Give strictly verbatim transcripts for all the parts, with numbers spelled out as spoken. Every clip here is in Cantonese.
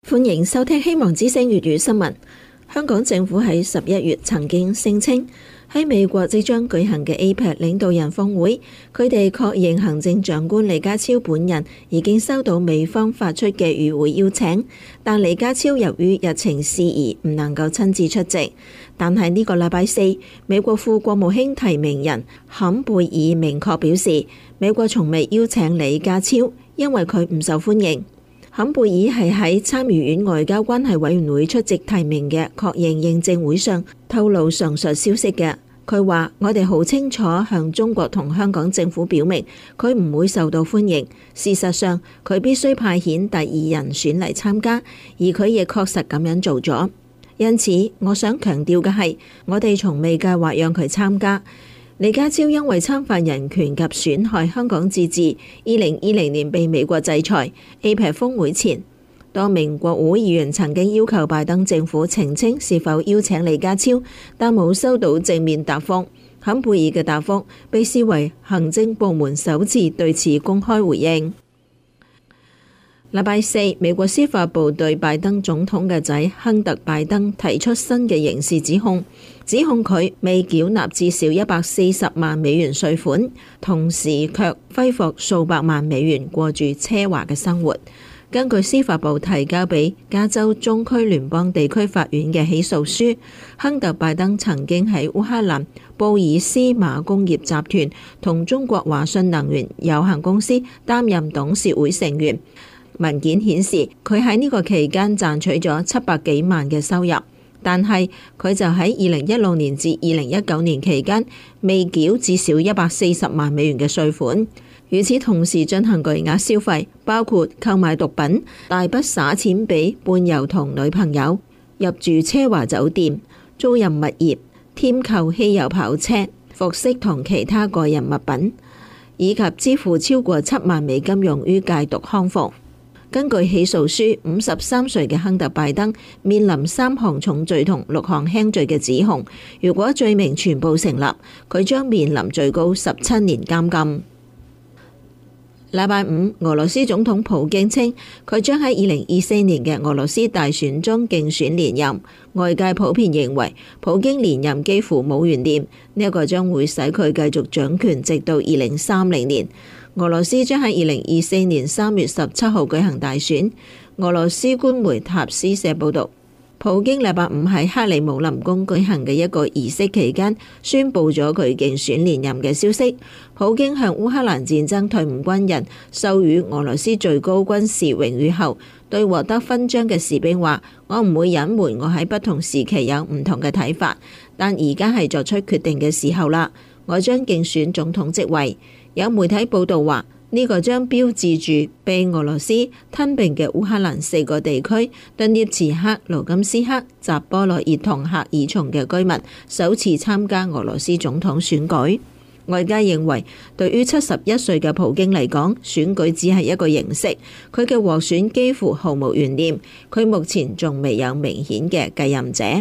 歡迎收聽希望之聲粵語新聞。香港政府喺十一月曾經聲稱，喺美國即將舉行嘅 A P E C 領導人峰會，佢哋確認行政長官李家超本人已經收到美方發出嘅與會邀請，但李家超由於日程事宜唔能夠親自出席。但係呢個禮拜四，美國副國務卿提名人坎貝爾明確表示，美國從未邀請李家超，因為佢唔受歡迎。坎貝爾係喺參議院外交關係委員會出席提名嘅確認認證會上透露上述消息嘅。佢話：我哋好清楚向中國同香港政府表明，佢唔會受到歡迎。事實上，佢必須派遣第二人選嚟參加，而佢亦確實咁樣做咗。因此，我想強調嘅係，我哋從未計劃讓佢參加。李家超因為侵犯人權及損害香港自治，二零二零年被美國制裁。A P E C 峰會前，多名國會議員曾經要求拜登政府澄清是否邀請李家超，但冇收到正面答覆。坎貝爾嘅答覆被視為行政部門首次對此公開回應。禮拜四，美國司法部對拜登總統嘅仔亨特拜登提出新嘅刑事指控，指控佢未繳納至少一百四十萬美元稅款，同時卻揮霍數百萬美元過住奢華嘅生活。根據司法部提交俾加州中區聯邦地區法院嘅起訴書，亨特拜登曾經喺烏克蘭布爾斯馬工業集團同中國華信能源有限公司擔任董事會成員。文件顯示，佢喺呢個期間賺取咗七百幾萬嘅收入，但係佢就喺二零一六年至二零一九年期間未繳至少一百四十萬美元嘅稅款。與此同時進行巨額消費，包括購買毒品、大筆灑錢俾伴遊同女朋友、入住奢華酒店、租賃物業、添購汽油跑車、服飾同其他個人物品，以及支付超過七萬美金用於戒毒康復。根據起訴書，五十三歲嘅亨特拜登面臨三項重罪同六項輕罪嘅指控。如果罪名全部成立，佢將面臨最高十七年監禁。禮拜五，俄羅斯總統普京稱佢將喺二零二四年嘅俄羅斯大選中競選連任。外界普遍認為普京連任幾乎冇懸念，呢一個將會使佢繼續掌權直到二零三零年。俄羅斯將喺二零二四年三月十七號舉行大選。俄羅斯官媒塔斯社報導，普京禮拜五喺克里姆林宮舉行嘅一個儀式期間，宣布咗佢競選連任嘅消息。普京向烏克蘭戰爭退伍軍人授予俄羅斯最高軍事榮譽後，對獲得勳章嘅士兵話：我唔會隱瞞我喺不同時期有唔同嘅睇法，但而家係作出決定嘅時候啦。我將競選總統職位。有媒體報道話，呢個將標誌住被俄羅斯吞併嘅烏克蘭四個地區頓涅茨克、盧甘斯克、扎波羅熱同赫爾松嘅居民首次參加俄羅斯總統選舉。外界認為，對於七十一歲嘅普京嚟講，選舉只係一個形式，佢嘅獲選幾乎毫無懸念。佢目前仲未有明顯嘅繼任者。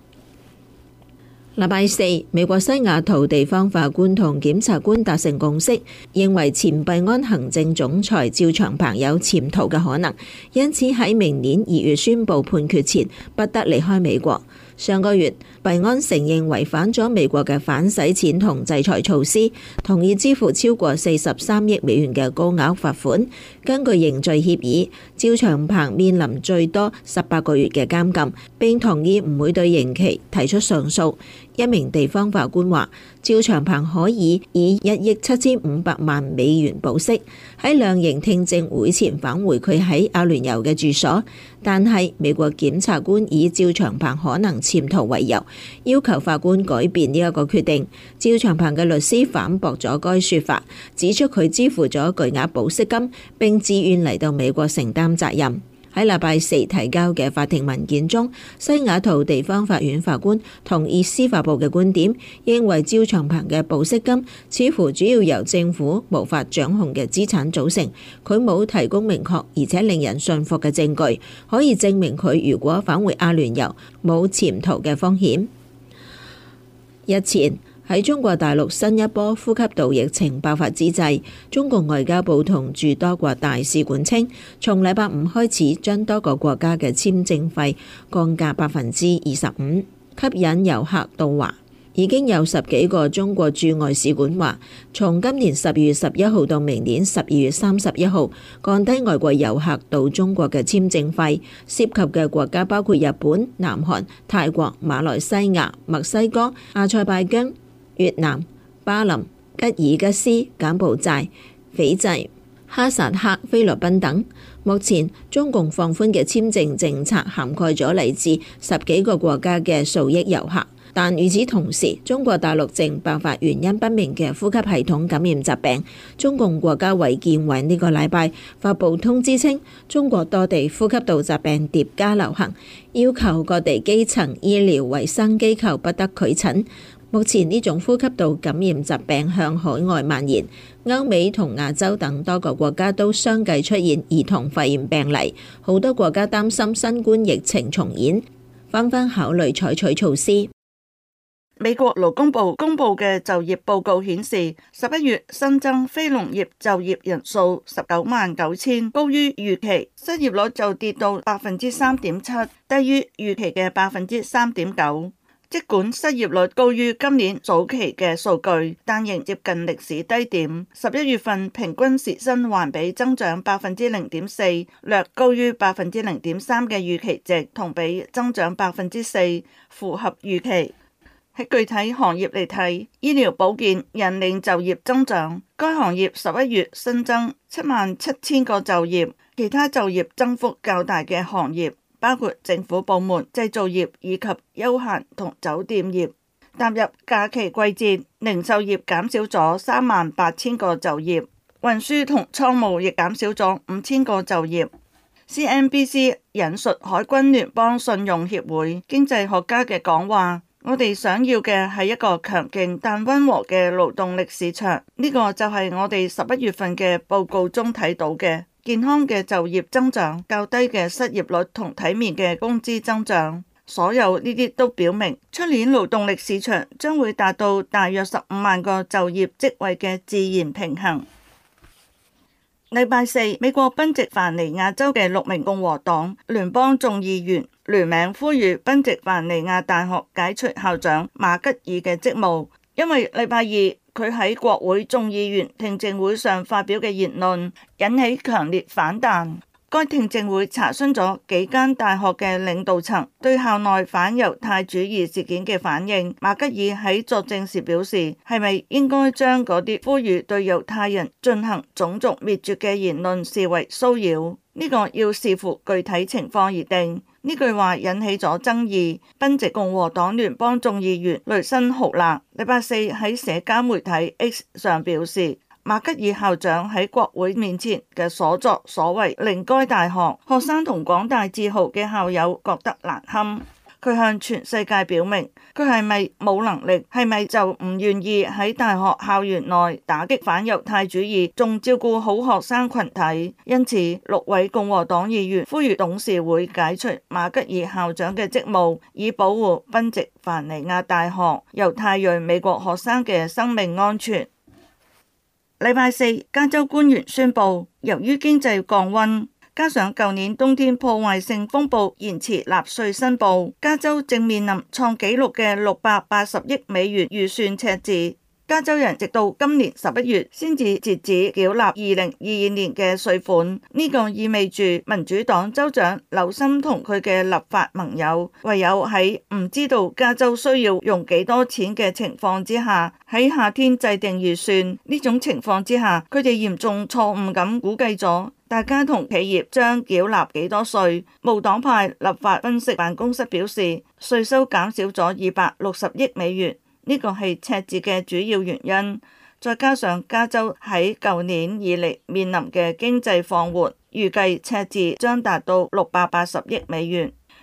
禮拜四，美國西雅圖地方法官同檢察官達成共識，認為前幣安行政總裁趙長鵬有潛逃嘅可能，因此喺明年二月宣布判決前不得離開美國。上個月，幣安承認違反咗美國嘅反洗錢同制裁措施，同意支付超過四十三億美元嘅高額罰款。根據認罪協議，趙長鵬面臨最多十八個月嘅監禁，並同意唔會對刑期提出上訴。一名地方法官話，趙長鵬可以以一億七千五百萬美元保釋，喺量刑聽證會前返回佢喺阿聯酋嘅住所。但係美國檢察官以趙長鵬可能潛逃為由，要求法官改變呢一個決定。趙長鵬嘅律師反駁咗該說法，指出佢支付咗巨額保釋金，並自願嚟到美國承擔責任。喺禮拜四提交嘅法庭文件中，西雅圖地方法院法官同意司法部嘅觀點，認為趙長鵬嘅保釋金似乎主要由政府無法掌控嘅資產組成，佢冇提供明確而且令人信服嘅證據，可以證明佢如果返回阿聯酋冇潛逃嘅風險。日前， 喺中國大陸新一波呼吸道疫情爆發之際，中共外交部同駐多國大使館稱，從禮拜五開始將多個國家嘅簽證費降價百分之二十五，吸引遊客到華。已經有十幾個中國駐外使館話，從今年十二月十一號到明年十二月三十一號，降低外國遊客到中國嘅簽證費，涉及嘅國家包括日本、南韓、泰國、馬來西亞、墨西哥、阿塞拜疆、越南、巴林、吉爾吉斯、柬埔寨、斐濟、哈薩克、菲律賓等。目前中共放寬嘅簽證政策涵蓋咗嚟自十幾個國家嘅數億遊客。但與此同時，中國大陸正爆發原因不明嘅呼吸系統感染疾病。中共國家衛健委呢個禮拜發布通知稱，中國多地呼吸道疾病疊加流行，要求各地基層醫療衛生機構不得拒診。目前呢種呼吸道感染疾病向海外蔓延，歐美同亞洲等多個國家都相繼出現兒童肺炎病例，好多國家擔心新冠疫情重演，紛紛考慮採取措施。 美國勞工部公布嘅就業報告顯示，十一月新增非農業就業人數十九萬九千，高於預期，失業率就跌到百分之三點七，低於預期嘅百分之三點九。儘管失業率高於今年早期嘅數據，但仍接近歷史低點。十一月份平均時薪環比增長百分之零點四，略高於百分之零點三嘅預期值，同比增長百分之四，符合預期。喺具體行業嚟睇，醫療保健引領就業增長，該行業十一月新增七萬七千個就業。其他就業增幅較大嘅行業包括政府部門、製造業以及休閒同酒店業。踏入假期季節，零售業減少咗三萬八千個就業，運輸同倉務亦減少咗五千個就業。C N B C 引述海軍聯邦信用協會經濟學家嘅講話。我哋想要嘅係一個強勁但溫和嘅勞動力市場，呢個就係我哋十一月份嘅報告中睇到嘅健康嘅就業增長、較低嘅失業率同體面嘅工資增長。所有呢啲都表明，出年勞動力市場將會達到大約十五萬個就業職位嘅自然平衡。禮拜四，美國賓夕凡尼亞州嘅六名共和黨聯邦眾議員聯名呼籲賓夕凡尼亞大學解除校長馬吉爾嘅職務，因為禮拜二佢喺國會眾議員聽證會上發表嘅言論引起強烈反彈。該聽證會查詢咗幾間大學嘅領導層對校內反猶太主義事件嘅反應。馬吉爾喺作證時表示，係咪應該將嗰啲呼籲對猶太人進行種族滅絕嘅言論視為騷擾？呢個要視乎具體情況而定。呢句話引起咗爭議。賓夕共和黨聯邦眾議員雷辛豪納禮拜四喺社交媒體 X 上表示，馬吉爾校長喺國會面前嘅所作所為令該大學學生同廣大自豪嘅校友覺得難堪。佢向全世界表明，佢係咪冇能力，係咪就唔願意喺大學校園內打擊反猶太主義，仲照顧好學生群體。因此，六位共和黨議員呼籲董事會解除馬吉爾校長嘅職務，以保護賓夕凡尼亞大學猶太裔美國學生嘅生命安全。禮拜四，加州官員宣布，由於經濟降溫，加上舊年冬天破壞性風暴延遲納稅申報，加州正面臨創紀錄嘅六百八十億美元預算赤字。加州人直到今年十一月先至截止繳納二零二二年嘅稅款，呢、這個意味住民主黨州長紐森同佢嘅立法盟友唯有喺唔知道加州需要用幾多錢嘅情況之下，喺夏天制定預算。呢種情況之下，佢哋嚴重錯誤咁估計咗大家同企業將繳納幾多稅。無黨派立法分析辦公室表示，稅收減少咗二百六十億美元。呢個係赤字嘅主要原因，再加上加州喺舊年以嚟面臨嘅經濟放緩，預計赤字將達到六百八十億美元。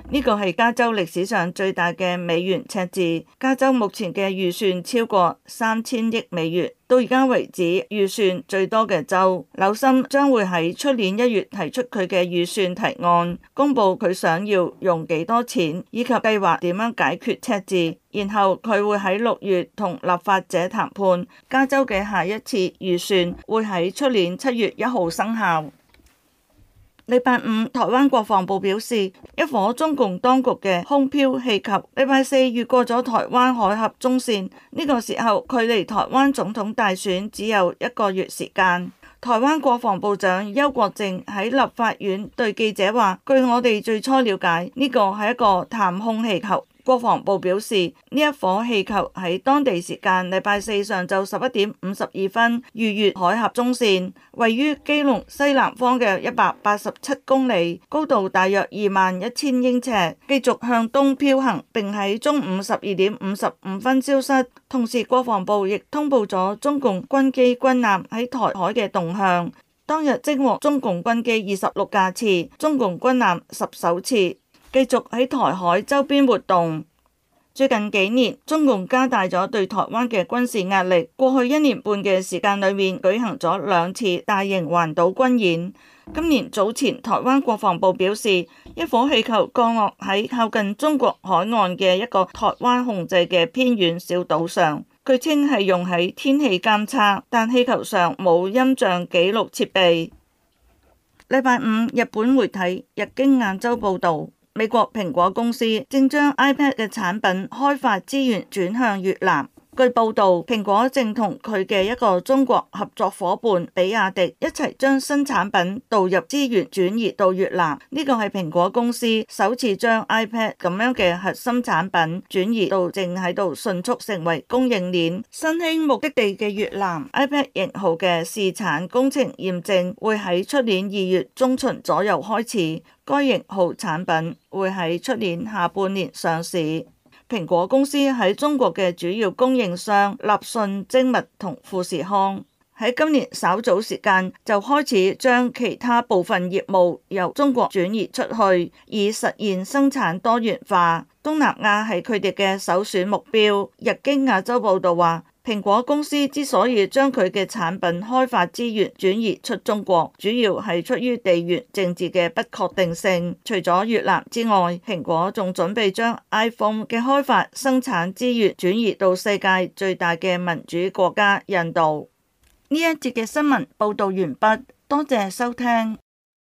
呢個係加州歷史上最大嘅美元赤字。加州目前嘅預算超過三千億美元，到而家為止預算最多嘅州。紐森將會喺出年一月提出佢嘅預算提案，公佈佢想要用幾多錢，以及計劃點樣解決赤字。然後佢會喺六月同立法者談判。加州嘅下一次預算會喺出年七月一號生效。禮拜五，台灣國防部表示，一顆中共當局嘅空飄氣球禮拜四越過咗台灣海峽中線，呢個時候距離台灣總統大選只有一個月時間。台灣國防部長邱國正喺立法院對記者話，據我哋最初了解，呢個係一個探空氣球。國防部表示，呢一顆氣球喺當地時間禮拜四上晝十一點五十二分逾越海峽中線，位於基隆西南方嘅一百八十七公里，高度大約二萬一千英尺，繼續向東飄行，並喺中午十二點五十五分消失。同時，國防部亦通報咗中共軍機軍艦喺台海嘅動向，當日偵獲中共軍機二十六架次，中共軍艦十艘次。繼續喺台海周邊活動。最近幾年，中共加大咗對台灣嘅軍事壓力。過去一年半嘅時間裏面，舉行咗兩次大型環島軍演。今年早前，台灣國防部表示，一顆氣球降落喺靠近中國海岸嘅一個台灣控制嘅偏遠小島上。據稱係用喺天氣監測，但氣球上冇音像記錄設備。禮拜五，日本媒體《日經亞洲》報導。美國蘋果公司正將 iPad 嘅產品開發資源轉向越南。據報導，蘋果正同佢嘅一個中國合作夥伴比亞迪一齊將新產品導入資源轉移到越南。呢個係蘋果公司首次將 iPad 咁樣嘅核心產品轉移到正喺度迅速成為供應鏈新興目的地嘅越南。iPad 型號嘅試產工程驗證會喺出年二月中旬左右開始，該型號產品會喺出年下半年上市。蘋果公司喺中國嘅主要供應商立訊精密同富士康喺今年稍早時間就開始將其他部分業務由中國轉移出去，以實現生產多元化。東南亞係佢哋嘅首選目標。日經亞洲報道話，蘋果公司之所以將佢嘅產品開發資源轉移出中國，主要係出於地緣政治嘅不確定性。除咗越南之外，蘋果仲準備將 iPhone 嘅開發生產資源轉移到世界最大嘅民主國家印度。呢一節嘅新聞報道完畢，多謝收聽。